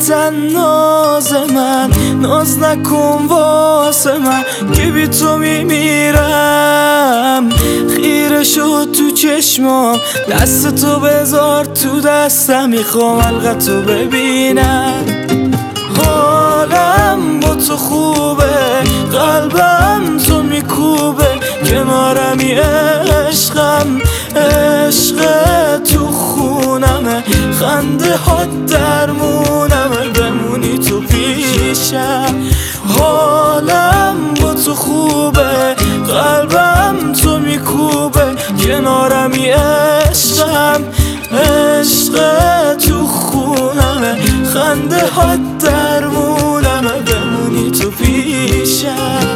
حقیقتا ناز من، ناز نکن واسه من که بی تو میمیرم. خیره شد تو چشمام، دست تو بذار تو دستم، میخوام حلقتو ببینم. حالم با تو خوبه، قلبم تو میکوبه، کنارمی عشقم، عشق تو خونمه، خنده ها درمونمه، بمونی تو پیشم. حالم با تو خوبه، قلبم تو میکوبه، کنارمی عشقم، عشق تو خونمه، خنده ها درمونمه، بمونی تو پیشم.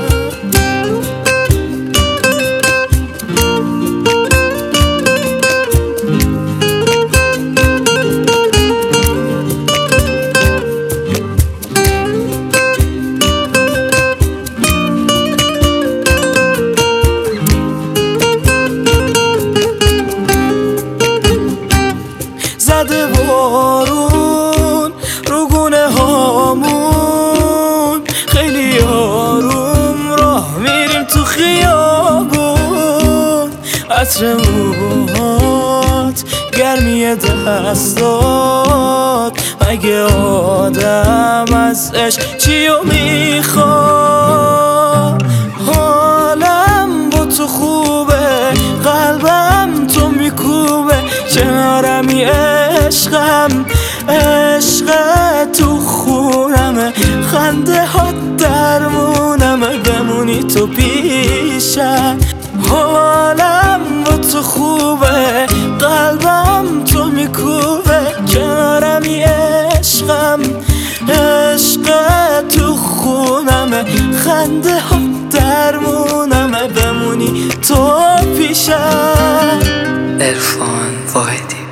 زده بارون رو گونه هامون، خیلی آروم راه میریم تو خیابون. عطر موهات، گرمی دستات، مگه آدم از عشق چیو میخواد؟ حالم با تو خوبه، قلبم تو میکوبه، کنارمی عشقم، عشق تو خونمه، خنده ها درمونمه، بمونی تو پیشم. حالم با تو خوبه، قلبم تو میکوبه، کنارمی عشقم، عشق تو خونمه، خنده ها درمونمه، بمونی تو پیشم. عرفان واحدی.